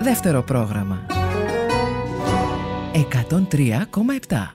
δεύτερο πρόγραμμα 103,7.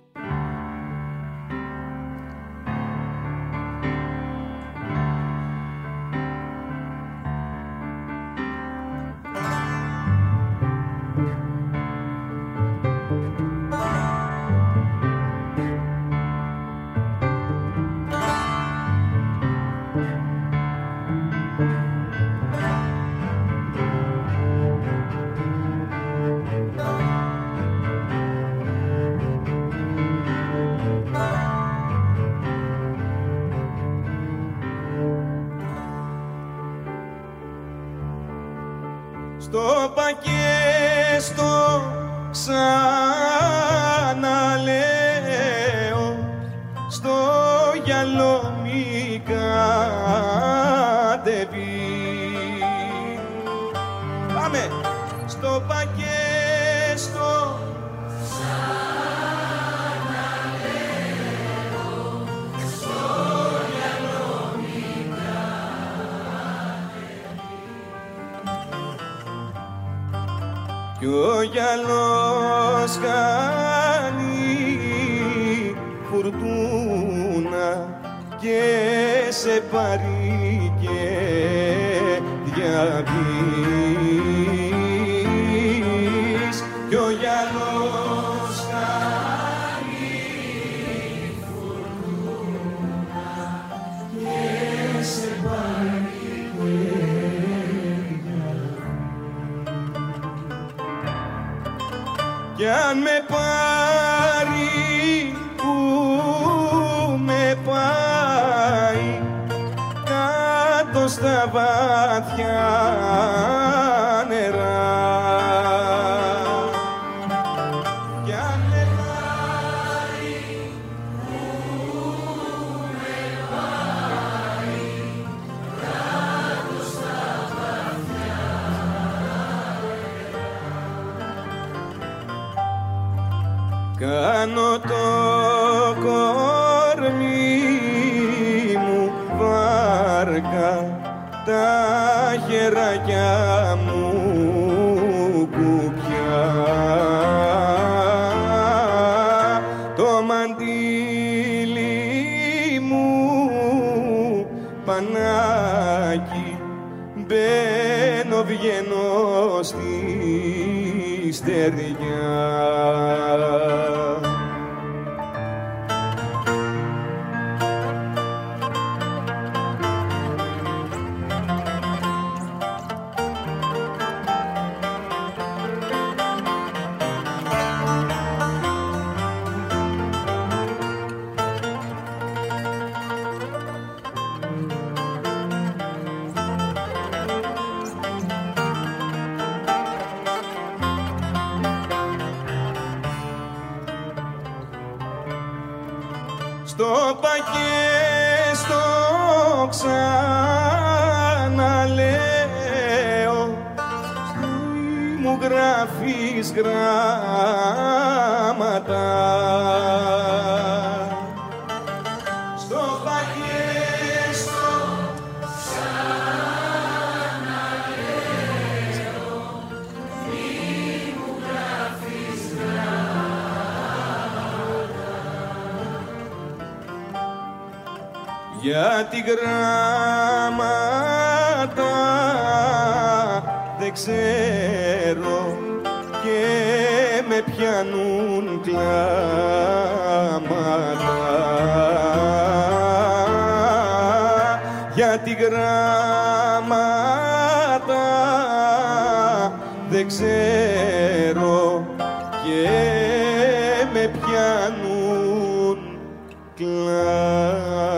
Στο πακέστο ξαναλέω, στο γυαλό μη κατεβεί. Πάμε! Στο πακέστο ξαναλέω, στο γυαλό μη κι ο γυαλός κάνει φουρτούνα και σε πάρει και διαβείς. Κι ο γυαλός κάνει φουρτούνα και σε πάρει και κι αν με πάρει που με πάει κάτω στα βαθιά νερά. Κι αν με πάρει που με πάει κάτω στα βαθιά κάνω το κορμί μου βάρκα, τα χεράκια μου κουπιά, το μαντίλι μου πανάκι, μπαίνω βγαίνω στη στεριά. Στο πακέστο ξαναλέω, μου γράφεις γράμματα. Στο πακέστο ξαναλέω, μη μου γράφεις γράμματα. Γιατί γράμματα δεν ξέρω και με πιάνουν κλάματα. Γιατί γράμματα δεν ξέρω και με πιάνουν κλάματα.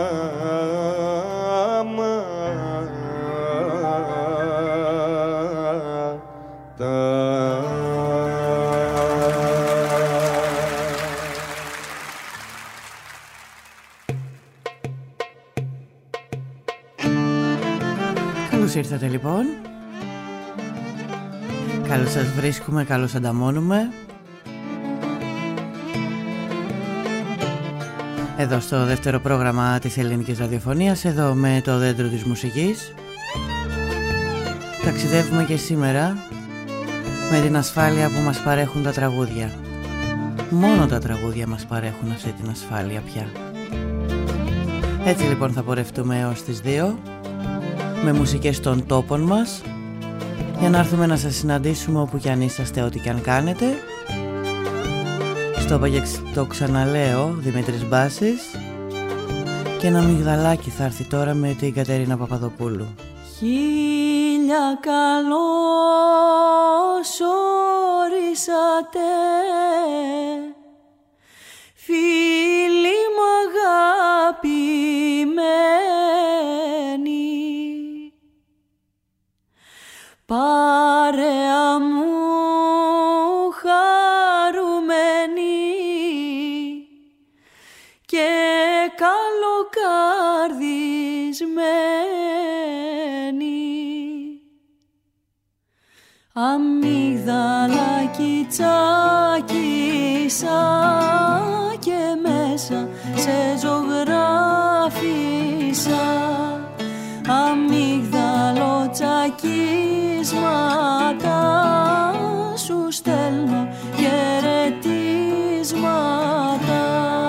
Καλώς ήρθατε λοιπόν. Καλώς σας βρίσκουμε, καλώς ανταμώνουμε. Εδώ στο δεύτερο πρόγραμμα της ελληνικής ραδιοφωνίας, εδώ με το δέντρο της μουσικής. Ταξιδεύουμε και σήμερα με την ασφάλεια που μας παρέχουν τα τραγούδια. Μόνο τα τραγούδια μας παρέχουν αυτή την ασφάλεια πια. Έτσι λοιπόν θα πορευτούμε έως τις 2 με μουσικές των τόπων μας, για να έρθουμε να σας συναντήσουμε όπου κι αν είσαστε, ό,τι κι αν κάνετε. Στο είπα και το ξαναλέω, Δημήτρης Μπάσης, και ένα μυγδαλάκι θα έρθει τώρα με την Κατερίνα Παπαδοπούλου. Χίλια καλώς ορίσατε, φίλοι μου αγαπημένοι, παρέα μου χαρούμενοι και καλοκαρδισμένοι. Αμύγδαλάκι τσάκισα και μέσα σε ζωγράφισα, αμύγδαλο τσακίσματα σου στέλνω χαιρετίσματα.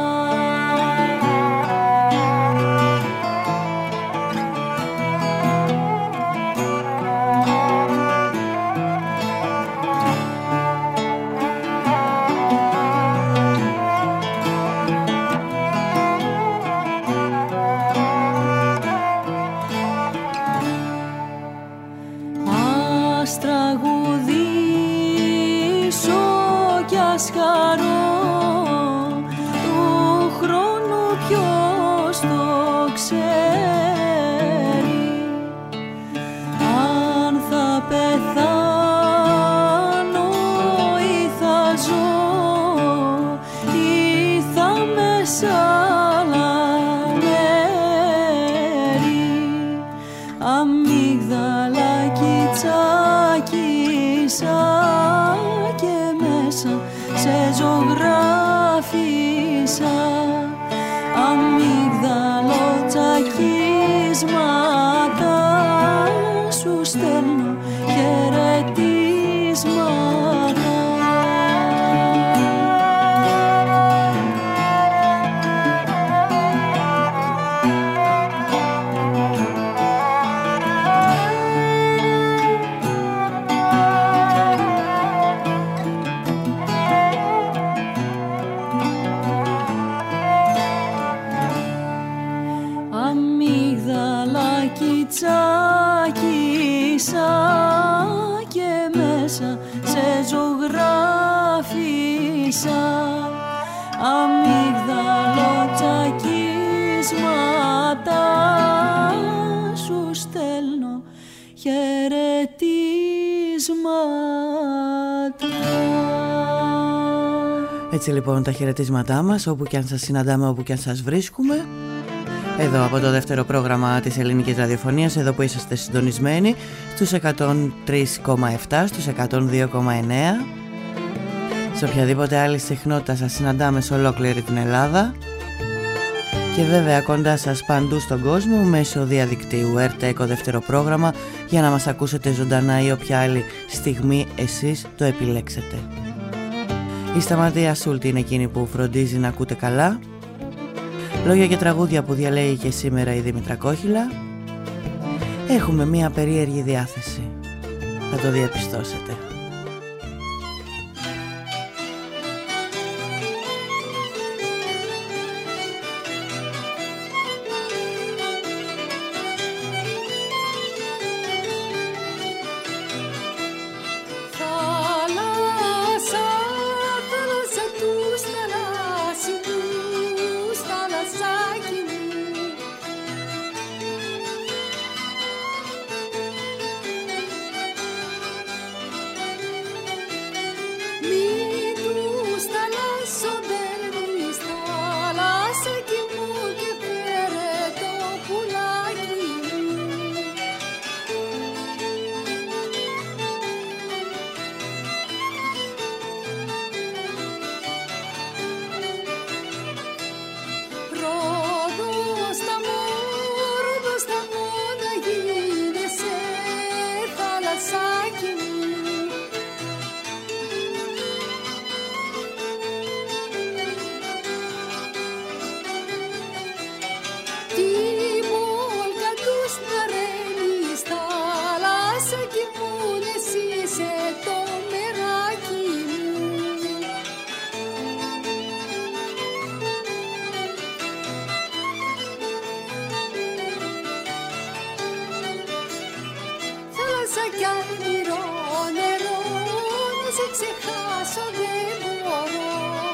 Έτσι λοιπόν τα χαιρετίσματά μας, όπου και αν σας συναντάμε, όπου και αν σας βρίσκουμε, εδώ από το δεύτερο πρόγραμμα της ελληνικής ραδιοφωνίας, εδώ που είσαστε συντονισμένοι στους 103,7, στους 102,9. Σε οποιαδήποτε άλλη συχνότητα σας συναντάμε σε ολόκληρη την Ελλάδα και βέβαια κοντά σας παντού στον κόσμο μέσω διαδικτύου ΕΡΤ-ΕΚΟ δεύτερο πρόγραμμα, για να μας ακούσετε ζωντανά ή όποια άλλη στιγμή εσείς το επιλέξετε. Η Σταματία Σούλτη είναι εκείνη που φροντίζει να ακούτε καλά. Λόγια και τραγούδια που διαλέγει και σήμερα η Δήμητρα Κόχυλα. Έχουμε μία περίεργη διάθεση, θα το διαπιστώσετε. κι αλμυρό νερό, να σε ξεχάσω δεν μπορώ.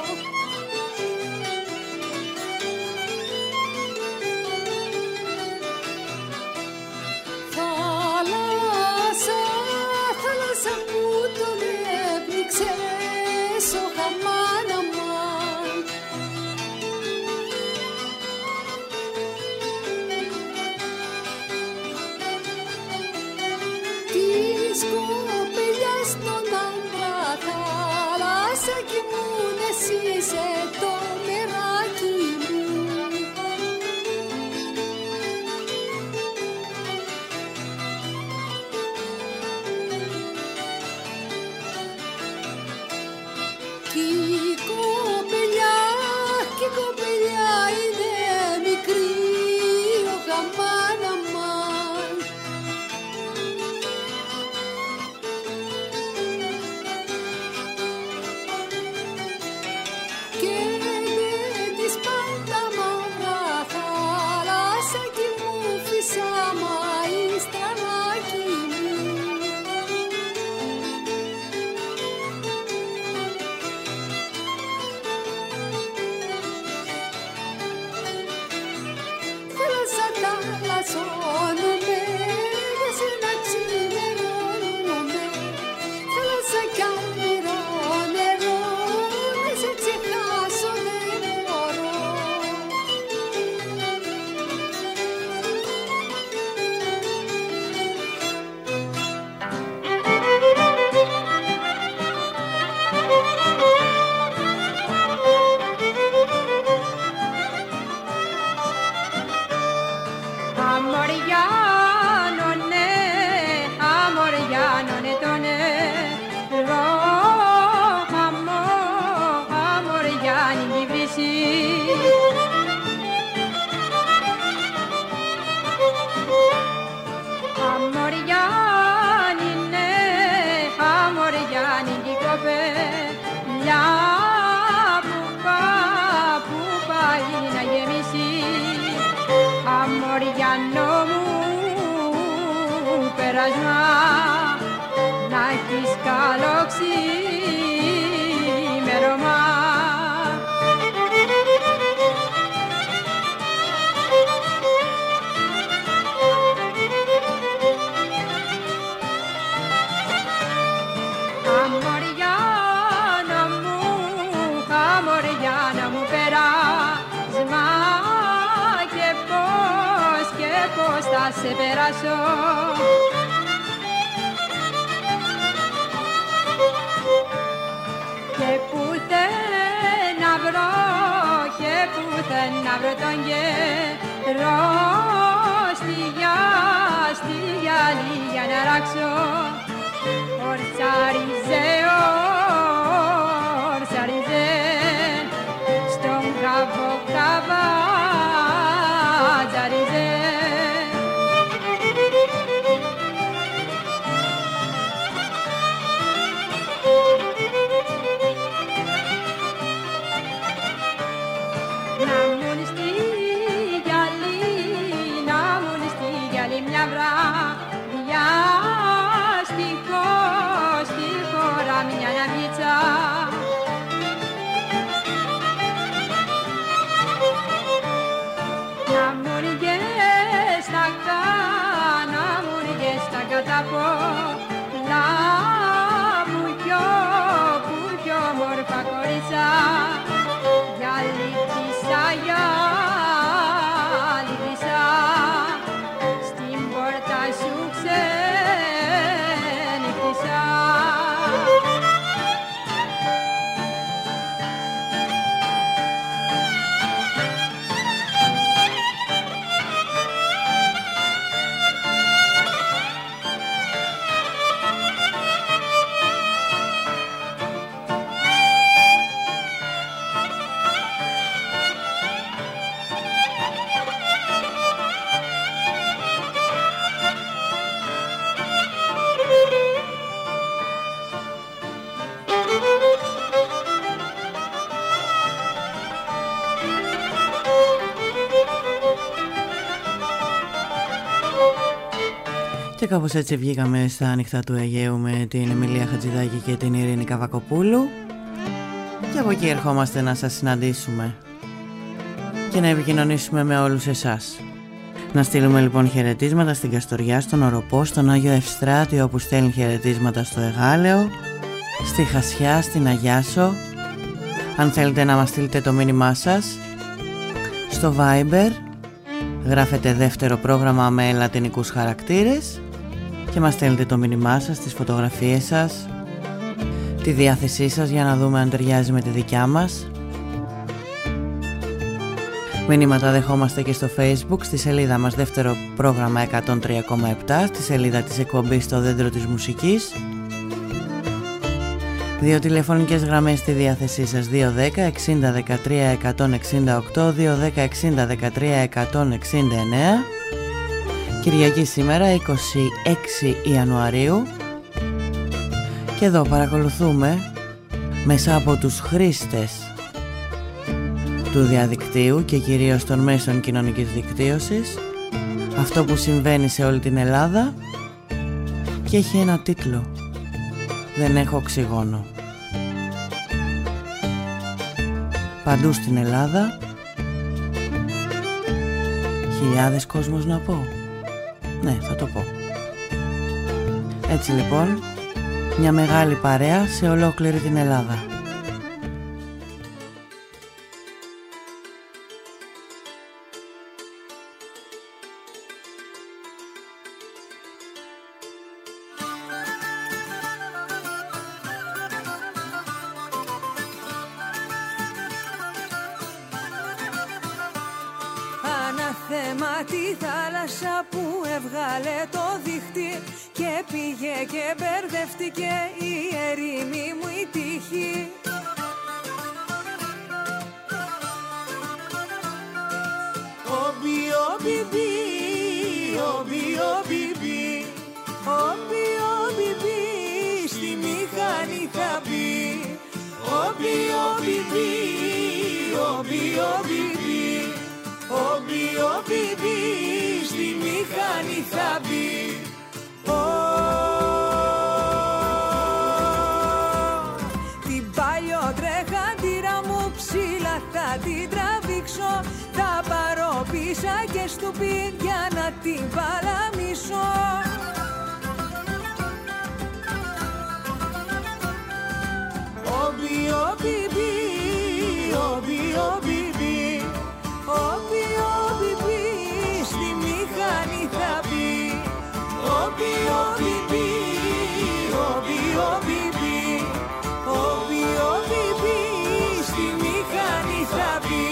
Θάλασσα, θάλασσα που τον έπνιξες ο χαμάν αμάν. Της κοπελιάς τον άντρα θάλασσα κοιμούν, εσύ είσαι το μεράκι μου. Κι η κοπελιά είναι μικρή, ο χαμάν αμάν. Και δεν της πάντα μαύρα θάλασσα κι μου φύσα μα η στρανάκι μου. Θάλασσα θαλασσώνομαι, για σένα ξημερώνομαι. Θάλασσα κι αλμυρό νερό, να σε ξεχάσω δεν μπορώ. Αμοριάνωνε το νερό, αμοριάνη μη βρύσει. Αμοριάνη ναι, αμοριάνη κι κοπελιά που πάει να γεμίσει. Αμοριάνο μου πέρασμα, να έχεις καλό ξημέρωμα. Αμοριάνα μου πέρασμα, και πώς θα σε περάσω. Και πουθεν να βρω τον καιρό στη γυαλί για να ράξω. Ορσάριζε, στον καβό καβάτζαριζε. Να μουν στη γυαλί μια βραδιά, στη χώρα μια ναμπίτσα. Να μουν και στα καταπολά που πιο μόρφα κορίτσα. Γυαλί πτήσα, στην πόρτα σου ξενύχτησα. Και κάπως έτσι βγήκαμε στα ανοιχτά του Αιγαίου με την Εμιλία Χατζηδάκη και την Ειρήνη Καβακοπούλου. Και από εκεί ερχόμαστε να σας συναντήσουμε και να επικοινωνήσουμε με όλους εσάς. Να στείλουμε λοιπόν χαιρετίσματα στην Καστοριά, στον Οροπό, στον Άγιο Ευστράτιο που στέλνει χαιρετίσματα στο Εγάλεο, στη Χασιά, στην Αγιάσο. Αν θέλετε να μας στείλετε το μήνυμά σας στο Viber, γράφετε δεύτερο πρόγραμμα με λατινικούς χαρακτήρες και μας στέλνετε το μήνυμά σας, τις φωτογραφίες σας, τη διάθεσή σας για να δούμε αν ταιριάζει με τη δικιά μας. Μηνύματα δεχόμαστε και στο Facebook, στη σελίδα μας δεύτερο πρόγραμμα 103,7, στη σελίδα της εκπομπής στο Δέντρο της Μουσικής. 2 τηλεφωνικές γραμμές στη διάθεσή σας, 210 60 13 168, 210 60 13 169. Κυριακή σήμερα 26 Ιανουαρίου και εδώ παρακολουθούμε μέσα από τους χρήστες του διαδικτύου και κυρίως των μέσων κοινωνικής δικτύωσης αυτό που συμβαίνει σε όλη την Ελλάδα και έχει ένα τίτλο: «Δεν έχω οξυγόνο». Παντού στην Ελλάδα, χιλιάδες κόσμος να πω. Ναι, θα το πω. Έτσι λοιπόν, μια μεγάλη παρέα σε ολόκληρη την Ελλάδα. Αναθέμα τη θάλασσα που έβγαλε το δίχτυ και πήγε και μπερδεύτηκε η ερήμη μου η τύχη. Όμπι, όμπι, μπι, όμπι, όμπι, μπι, όμπι, όμπι, μπι, στη μηχανή θα μπει. Όμπι, όμπι, μπι, όμπι, όμπι, μπι, όμπι, όμπι, μπι, στη μηχανή θα μπει. Την παλιοτρεχαντήρα μου ψηλά θα την τραβήξω, θα πάρω πίσα και στουπί για να την παλαμίσω. Όμπι, όμπι, μπι, όμπι, όμπι, μπι, όμπι, όμπι, μπι, στη μηχανή θα μπει. Όμπι, όμπι, μπι, όμπι, όμπι, μπι, όμπι, όμπι, μπι, στη μηχανή θα μπει.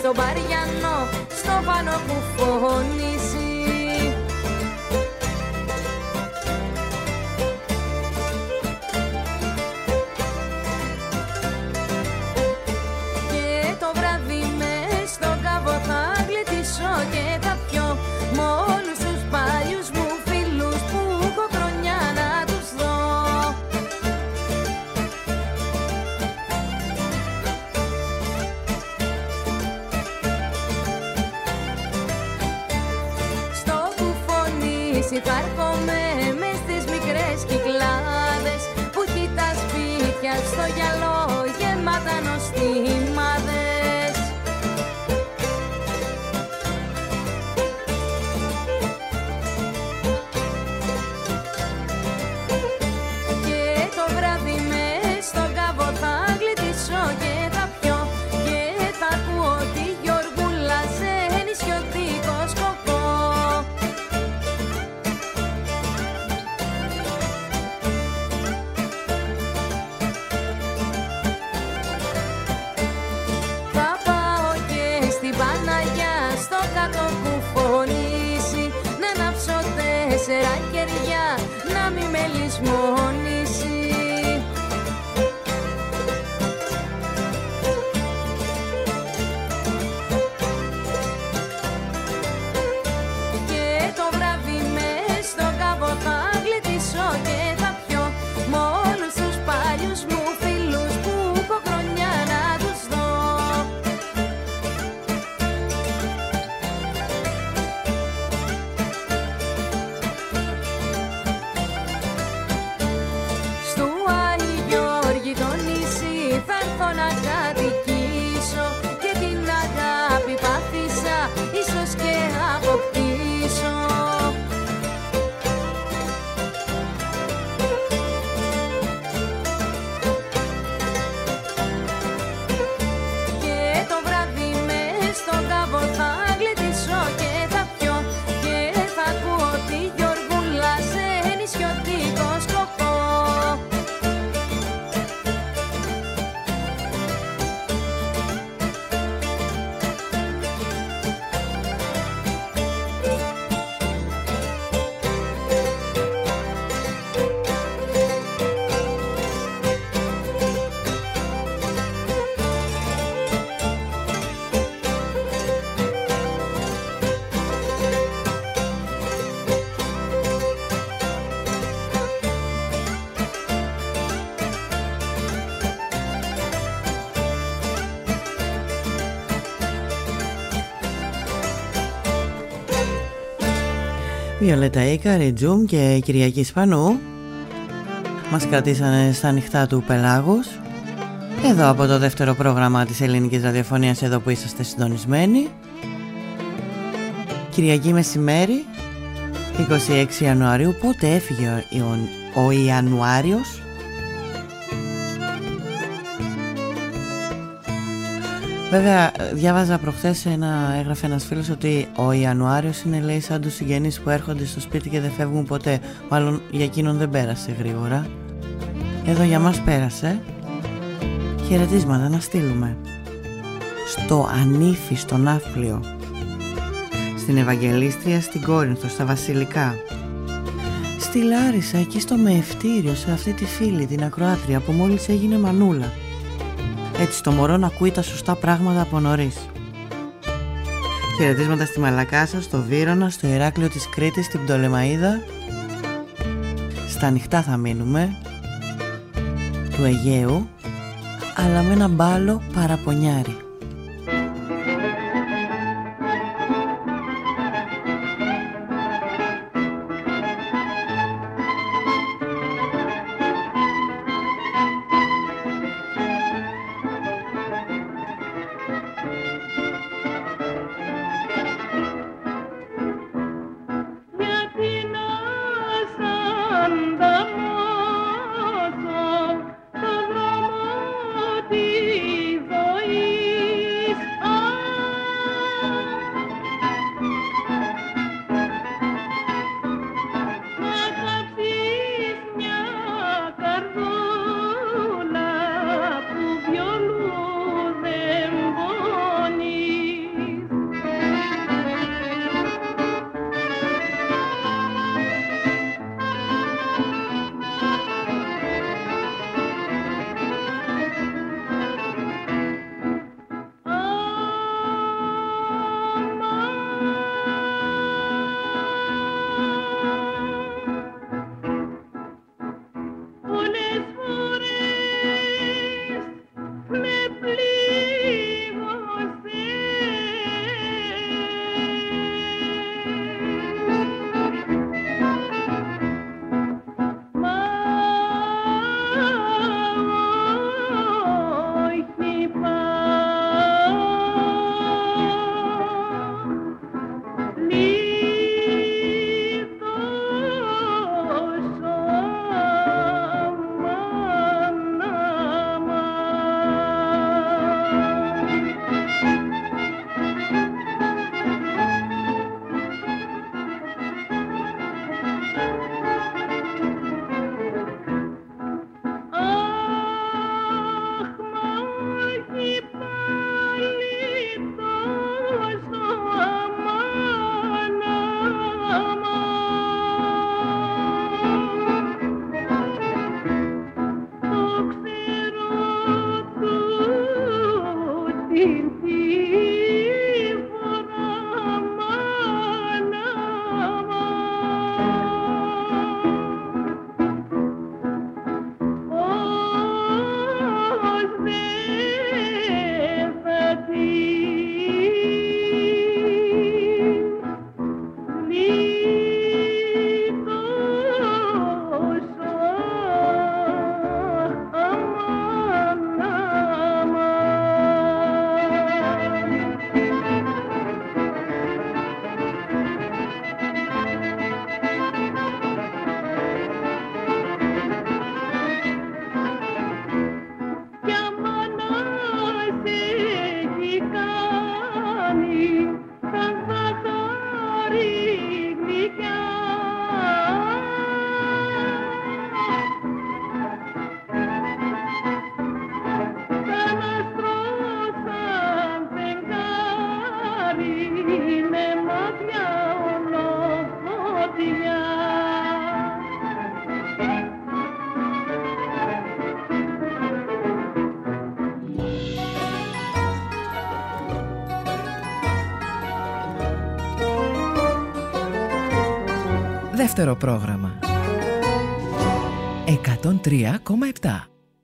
στον Παριανό, στο πάνω που φωνήσει. Και το βράδυ μες στον κάβο θα γλιτήσω και θα πιω μ' όλους τους παλιούς μου φίλους που έχω χρονιά να τους δω. Στο κουφονίσι θα έρχομαι μες στις μικρές κυκλάδες που έχει τα σπίτια στο γυαλό γεμάτα νοστιμάδες. Και το βράδυ μες στον κάβο θα γλιτήσω και θα πιω και θα ακούω τη Γιωργούλα σε νησιωτικό σκοπό. Θα πάω και στην Παναγιά στο κάτω που φωνήσει να ανάψω 4 κεριά να μη με λησμονήσει. Και το βράδυ μες στον κάβο θα γλιτήσω και θα πιω μ' όλους τους παλιούς μου φίλους που έχω χρονιά να τους δω. Στου Άγιου Γιώργη το νησί θα έρθω να κατοικήσω και την αγάπη πάθησα ίσως και αποκτήσω. Και το βράδυ μες στον κάβο θα γλιτήσω και θα πιω και θα ακούω τη Γιωργούλα σε νησιωτικό σκοπό. Βιολέτα Ίκα, Ριτζούμ και Κυριακή Σπανού μας κρατήσανε στα ανοιχτά του πελάγους. Εδώ από το δεύτερο πρόγραμμα της ελληνικής ραδιοφωνίας, εδώ που είσαστε συντονισμένοι. Κυριακή μεσημέρι, 26 Ιανουαρίου. Πότε έφυγε ο Ιανουάριος? Βέβαια, διάβαζα προχθές έγραφε ένας φίλος ότι ο Ιανουάριος είναι, λέει, σαν τους συγγενείς που έρχονται στο σπίτι και δεν φεύγουν ποτέ. Μάλλον για εκείνον δεν πέρασε γρήγορα. Εδώ για μας πέρασε. Χαιρετίσματα να στείλουμε στο Ανήφι, στο Ναύπλιο, στην Ευαγγελίστρια, στην Κόρινθο, στα Βασιλικά, στη Λάρισα, εκεί στο Μεευτήριο, σε αυτή τη φίλη, την ακροάτρια που μόλις έγινε μανούλα. Έτσι το μωρό να ακούει τα σωστά πράγματα από νωρίς. Χαιρετίσματα στη Μαλακάσα, στο Βύρωνα, στο Ηράκλειο της Κρήτης, στην Πτολεμαΐδα. Στα ανοιχτά θα μείνουμε του Αιγαίου, αλλά με ένα μπάλο παραπονιάρι. Τη ζωή Δεύτερο πρόγραμμα 103,7.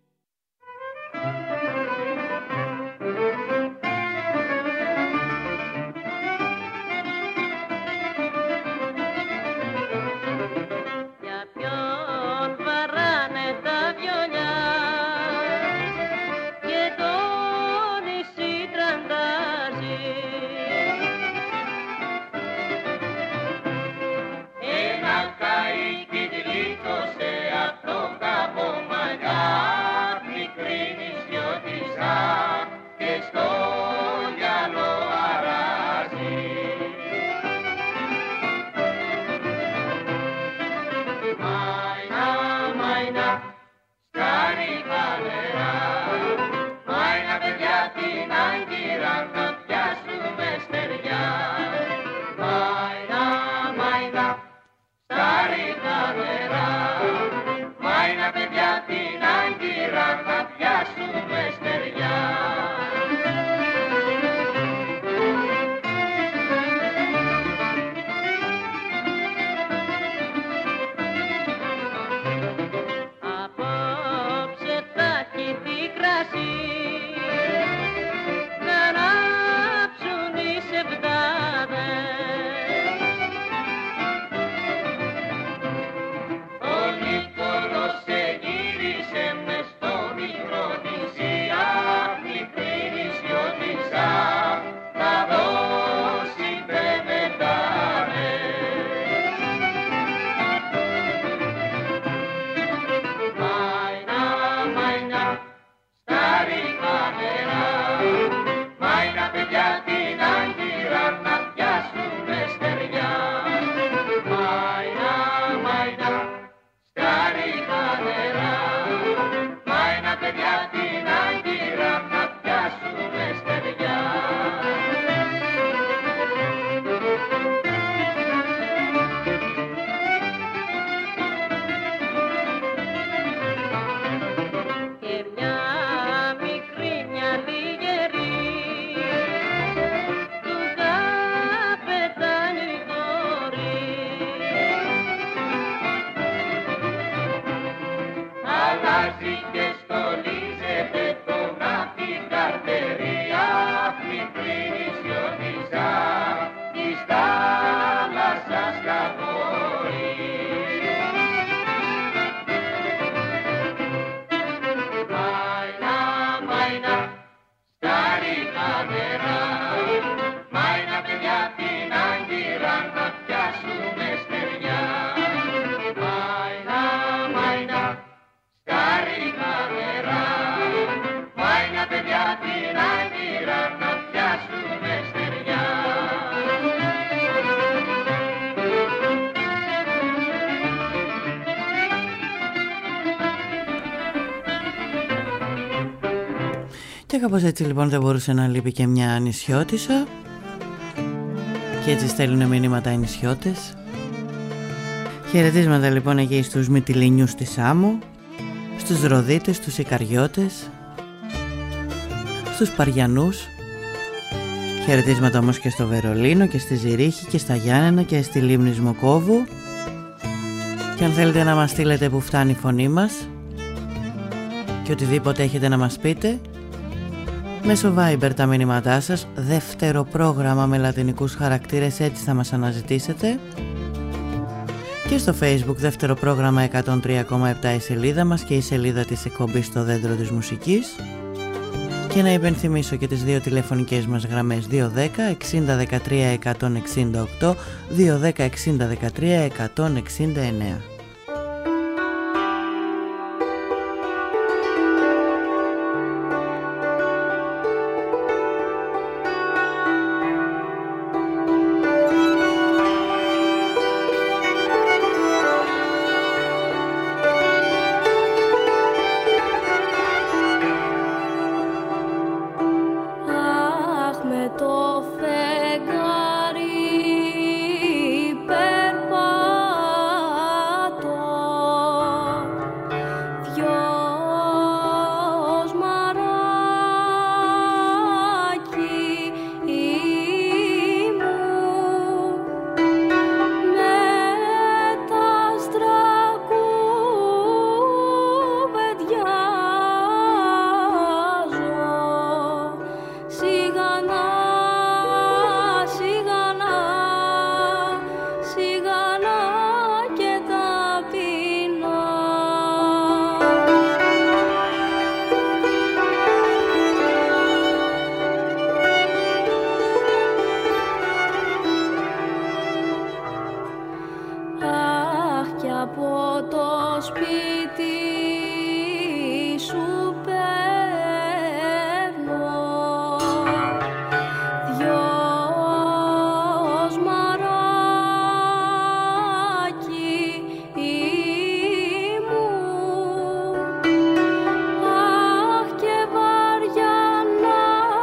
Και κάπως έτσι λοιπόν δεν μπορούσε να λείπει και μια νησιώτισσα. Και έτσι στέλνουν μηνύματα οι νησιώτες. Χαιρετίσματα λοιπόν εκεί στους Μυτιληνιούς της Σάμου, στους Ροδίτες, στους Ικαριώτες, στους Παριανούς. Χαιρετίσματα όμως και στο Βερολίνο και στη Ζηρίχη και στα Γιάννενα και στη Λίμνη Σμοκόβου. Και αν θέλετε να μας στείλετε που φτάνει η φωνή μας και οτιδήποτε έχετε να μας πείτε, μέσω Viber τα μηνύματά σας, δεύτερο πρόγραμμα με λατινικούς χαρακτήρες, έτσι θα μας αναζητήσετε. Και στο Facebook δεύτερο πρόγραμμα 103,7 η σελίδα μας και η σελίδα της εκπομπής στο Δέντρο της Μουσικής. Και να υπενθυμίσω και τις δύο τηλεφωνικές μας γραμμές 210 60 13 168, 210 60 13 169. Περπατώ από το σπίτι σου παίρνω δυο σμαράκι μου. Αχ, και βαριά να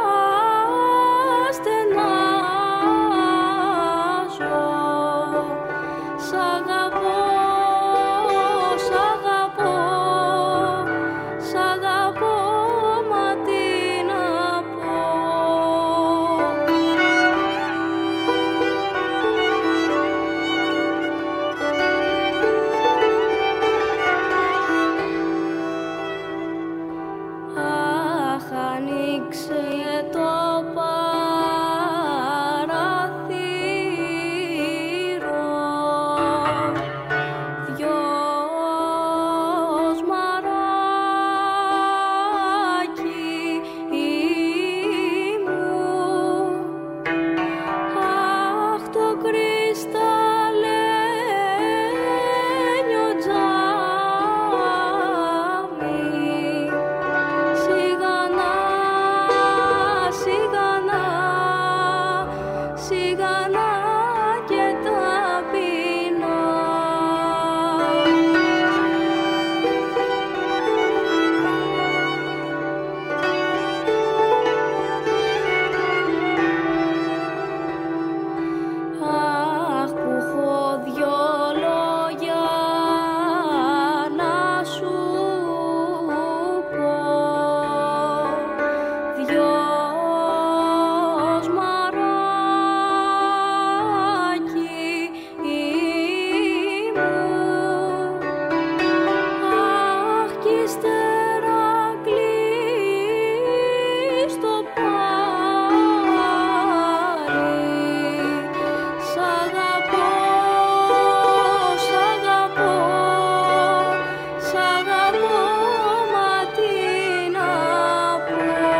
στενάζω. Σ' αγαπώ, σ' αγαπώ, σ' αγαπώ, μα τι να πω. Αχ, ανοίξε το παραθύρο, δυο σμαράκι μου. Αχ, το κρυσταλλένιο τζάμι, σιγανά, σιγανά, σιγανά και ταπεινά. Αχ, που έχω δυο λόγια να σου πω, δυο σμαράκι μου. Αχ, κι ύστερα κλείστο πάλι. Σ' αγαπώ, σ' αγαπώ, σ' αγαπώ, μα τι να πω.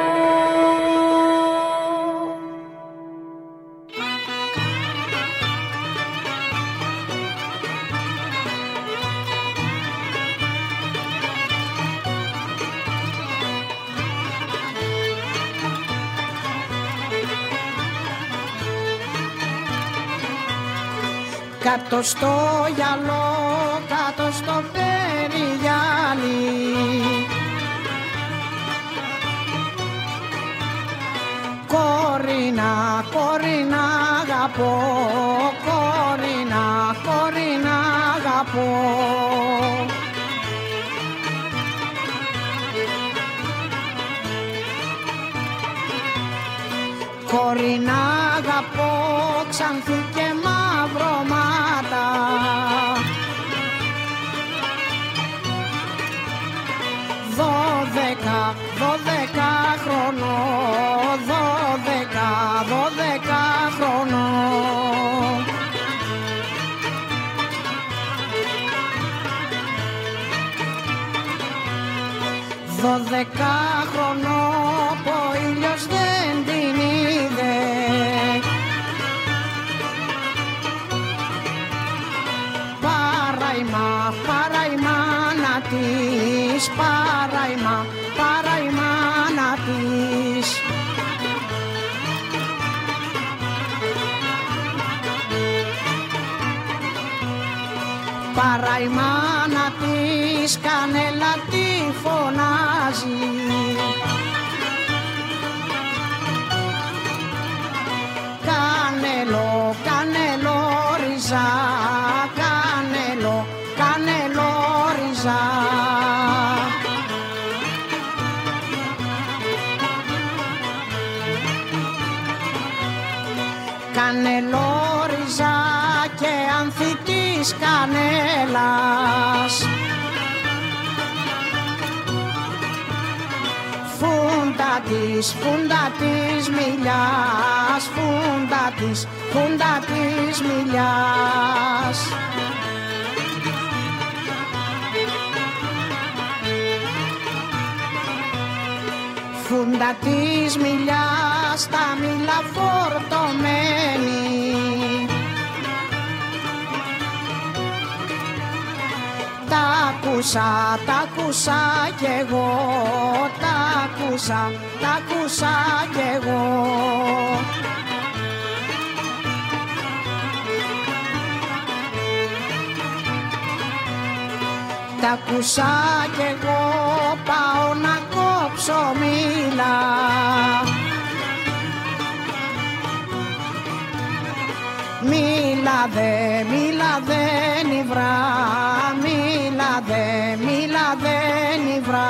Κάτω στο γυαλό, κάτω στο περιγυάλι, Κορίνα, Κορίνα αγαπώ, Κορίνα, Κορίνα αγαπώ. Κορίνα αγαπώ, ξανθή και μαυρώματα. Δώδεκα χρονών, 12 χρονών. Δώδεκα χρονών που ο ήλιος δεν την είδε. Παρά η μάνα της, παρά η μάνα της. Παρά η μάνα της, κανέλα τη φωνάζει. Κανέλο, κανέλο ριζά, κανέλο, κανέλο ριζά. Κανέλο ριζά και άνθη της κανέλας. Φούντα της μιλιάς, φούντα της μιλιάς. Φούντα της μιλιάς, τα μήλα φορτωμένη. άκουσα κι εγώ, τα άκουσα κι εγώ. Τα άκουσα κι εγώ, πάω να κόψω μήλα. Μίλα δε νιβρά, μίλα δε νιβρά.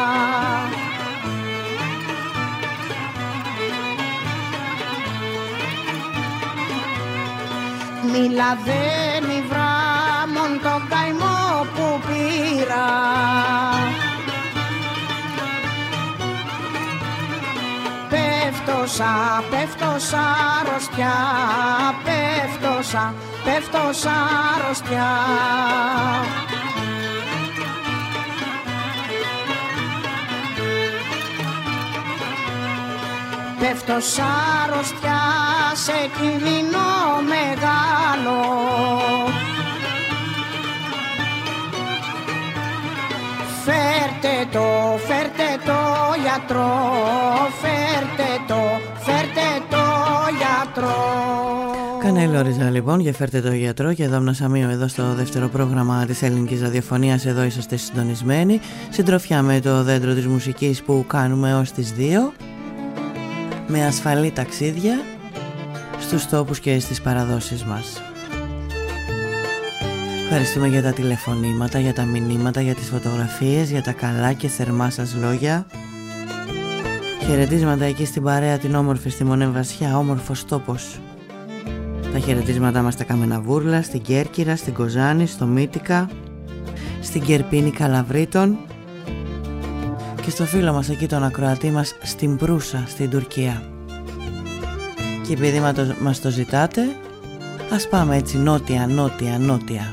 Μίλα δε νιβρά, μον το καημό που πήρα. Πέφτωσα αρρωστιά, πέφτωσα αρρωστιά. Πέφτωσα αρρωστιά σε κίνδυνο μεγάλο. Φέρτε το γιατρό, φέρτε το γιατρό. Κανέλο Ριζά λοιπόν για φέρτε το γιατρό και Δόμνα Σαμίου εδώ στο δεύτερο πρόγραμμα της ελληνικής ραδιοφωνίας. Εδώ είσαστε συντονισμένοι, συντροφιά με το δέντρο της μουσικής που κάνουμε ως τις 2, με ασφαλή ταξίδια στους τόπους και στις παραδόσεις μας. Ευχαριστούμε για τα τηλεφωνήματα, για τα μηνύματα, για τις φωτογραφίες, για τα καλά και θερμά σας λόγια. Χαιρετίσματα εκεί στην παρέα την όμορφη στη Μονέ Βασιά, όμορφος τόπος. Τα χαιρετίσματά μας στα Καμεναβούρλα, στην Κέρκυρα, στην Κοζάνη, στο Μύτικα, στην Κερπίνη Καλαβρίτων και στο φίλο μας εκεί τον ακροατή μας στην Προύσα, στην Τουρκία. Και επειδή μας το ζητάτε, ας πάμε έτσι νότια.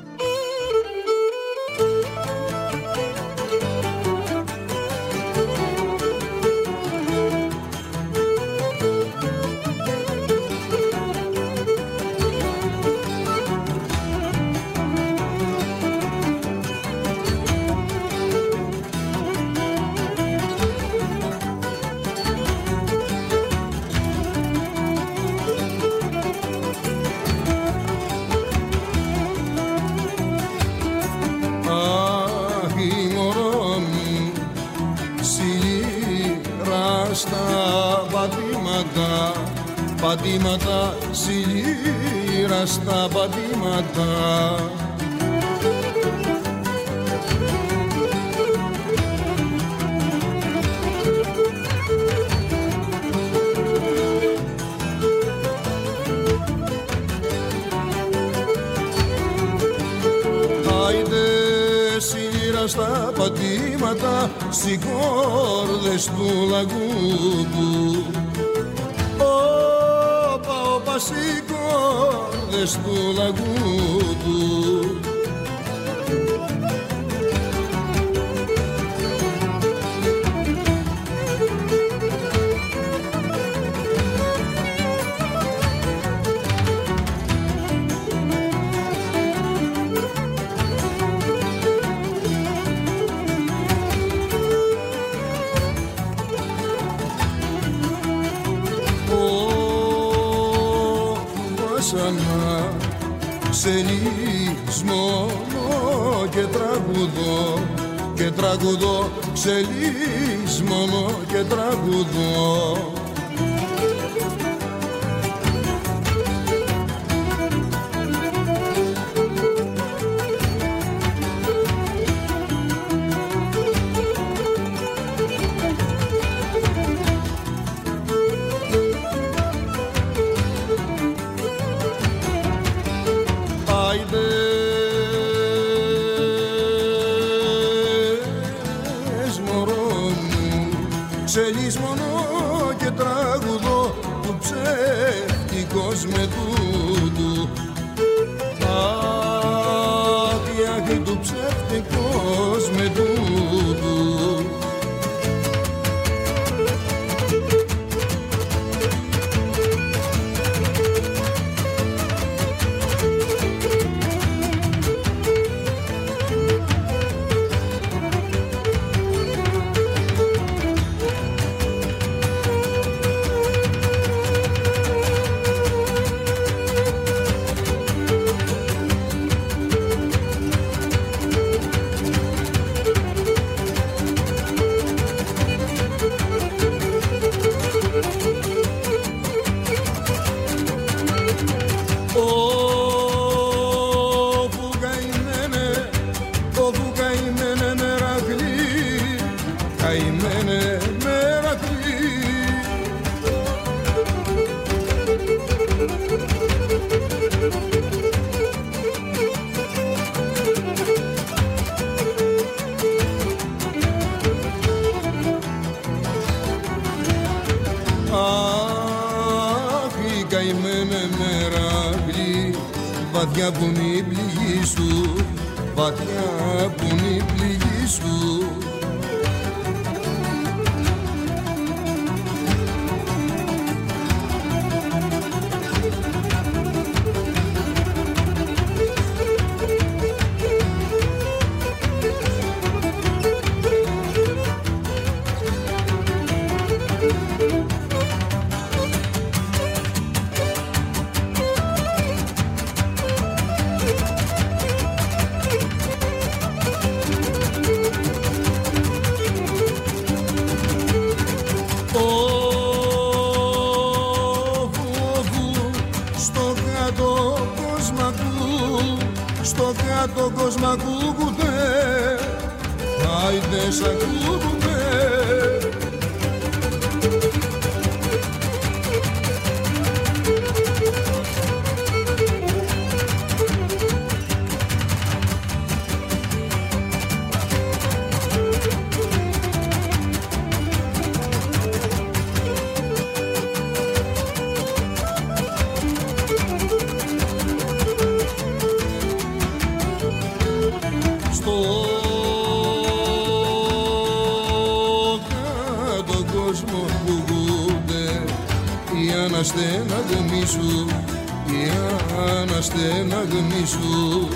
Πατήματα, σιλήρα στα πατήματα. Άιντε σιλήρα στα πατήματα, στις κόρδες του λαγούδου. Οι κόρδες του λαγούδου. Σε λησμονώ και τραγουδώ, σε λησμονώ και τραγουδώ. Με τούτου άδεια του ψεύτικος με τούτου. βαθιά που είναι η πληγή σου, βαθιά που είναι η πληγή σου. Το κόσμο ακούγονται, άιντες ακούγονται. Αναστέναγμη σου, η αναστέναγμη σου.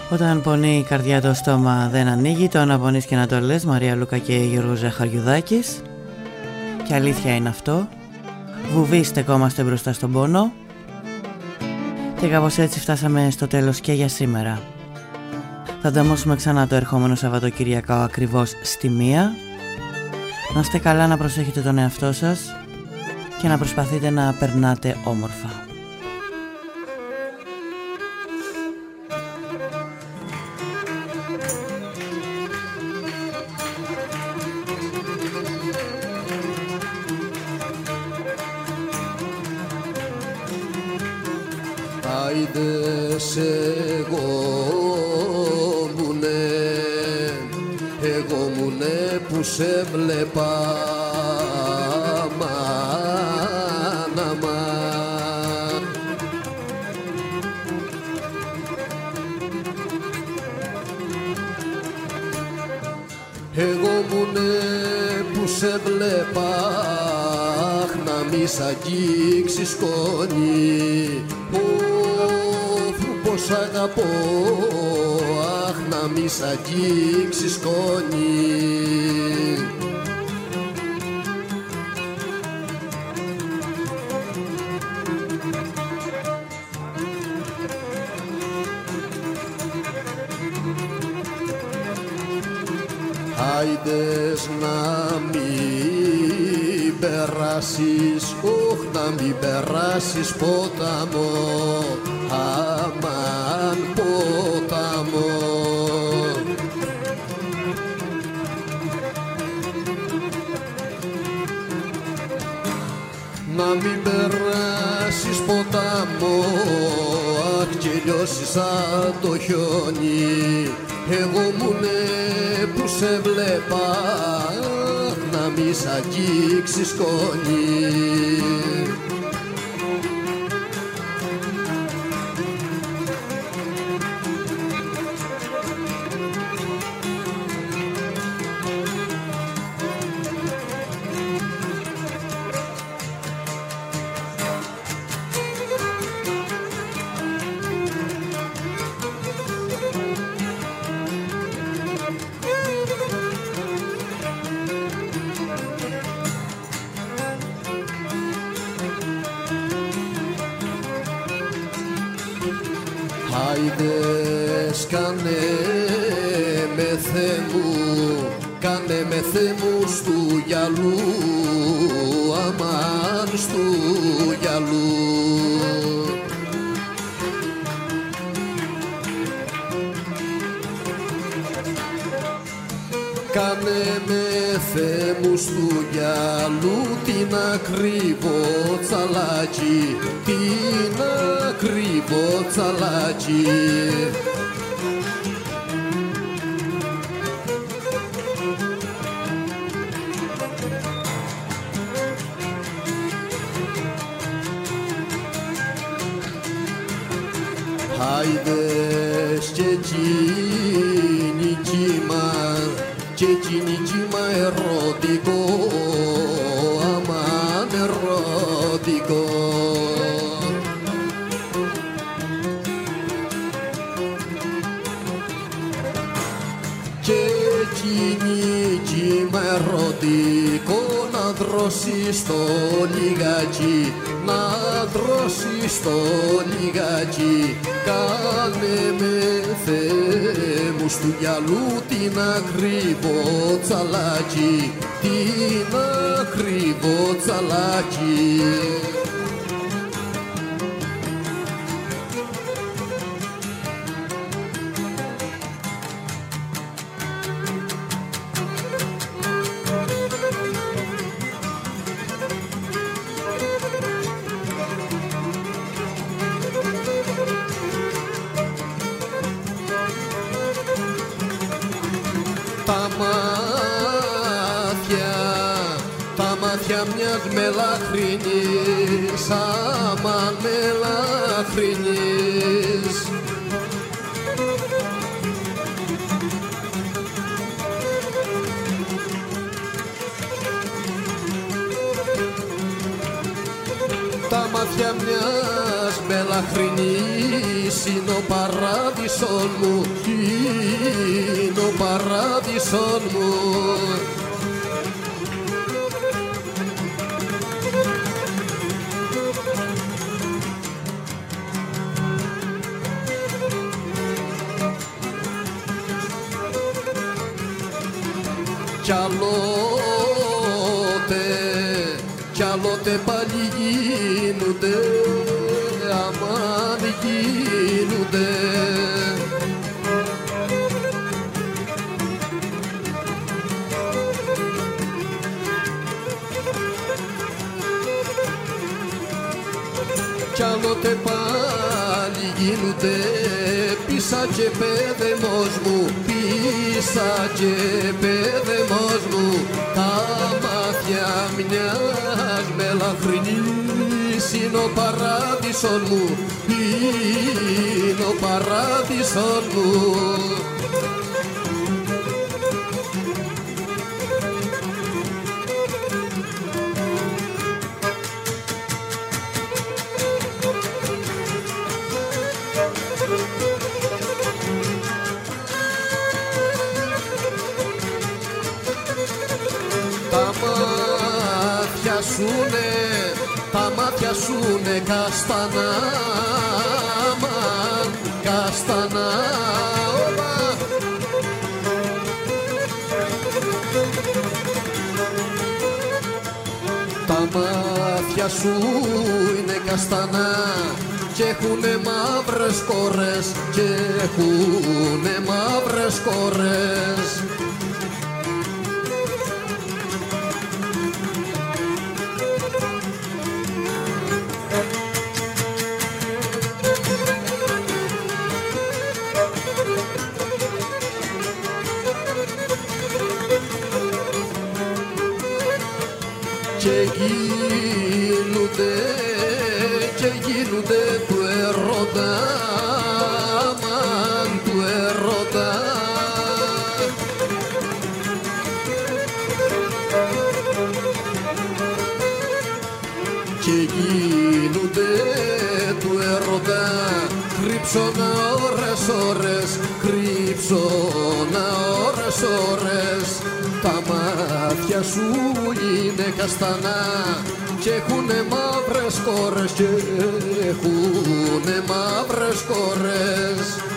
Όταν πονεί η καρδιά, το στόμα δεν ανοίγει. Το να πονείς και να το λες. Μαρία Λούκα και Γιώργος Ζαχαριουδάκης. Και αλήθεια είναι αυτό. Βουβοί στεκόμαστε μπροστά στον πόνο. Και κάπως έτσι φτάσαμε στο τέλος και για σήμερα. Θα ανταμώσουμε ξανά το ερχόμενο Σαββατοκυριακό ακριβώς στη 1. Να είστε καλά, να προσέχετε τον εαυτό σας και να προσπαθείτε να περνάτε όμορφα. Άιδες εγώ μου ναι που σε βλέπα μάνα μάνα. Εγώ μου ναι που σε βλέπα, αχ να μη σ' αγγίξει σκόνη. Πως αγαπώ, αχ να μη σ' αγγίξει σκόνη. Άιδες να μην περάσεις, όχ να μην περάσεις ποταμό, αμάν ποταμό. Να μην περάσεις ποταμό, αχ και λιώσεις σαν το χιόνι. Εγώ μου ναι που σε βλέπα, αχ να μη σ' αγγίξει σκόνη. Άιδες κάνε με Θεέ μου στου γυαλού, αμάν στου γυαλού. Κάνε με Θεέ μου στου γυαλού την ακριβό τσαλάκι, την ακριβό τσαλάκι. Άιδες και εκείνη κύμα ερωτικό, αμάν ερωτικό. Και εκείνη κύμα ερωτικό, να δρώσεις το λιγάκι, να δρώσεις το λιγάκι. Κάνε με Θεέ μου στου γυαλού την ακριβό τσαλάκι, την ακριβό τσαλάκι. Τα μάτια μιας μελαχρινής, άμα μελαχρινής. Τα μάτια μιας μελαχρινής είναι ο παράδεισον μου, είναι ο παράδεισον μου. Κι άλλοτε πάλι γίνονται, αμάν γίνονται. Κι άλλοτε πάλι γίνονται, πίσα και παιδεμός μου, πίσα και παιδεμός μου. Τα μάτια μιας μελαχρινής είναι ο παράδεισον μου, είναι ο παράδεισον μου. Τα μάτια σουνε καστανά, μαν καστανά. Τα μάτια σου είναι καστανά κι έχουνε μαύρες κόρες, κι έχουνε μαύρες κόρες. Και γίνονται του ερώτα, αμάν του ερώτα. Και γίνονται του ερώτα, κρύψωνα ώρες ώρες, κρύψωνα ώρες ώρες. Τα μάτια σου είναι καστανά κι έχουνε μαύρες κόρες, κι έχουνε μαύρες κόρες.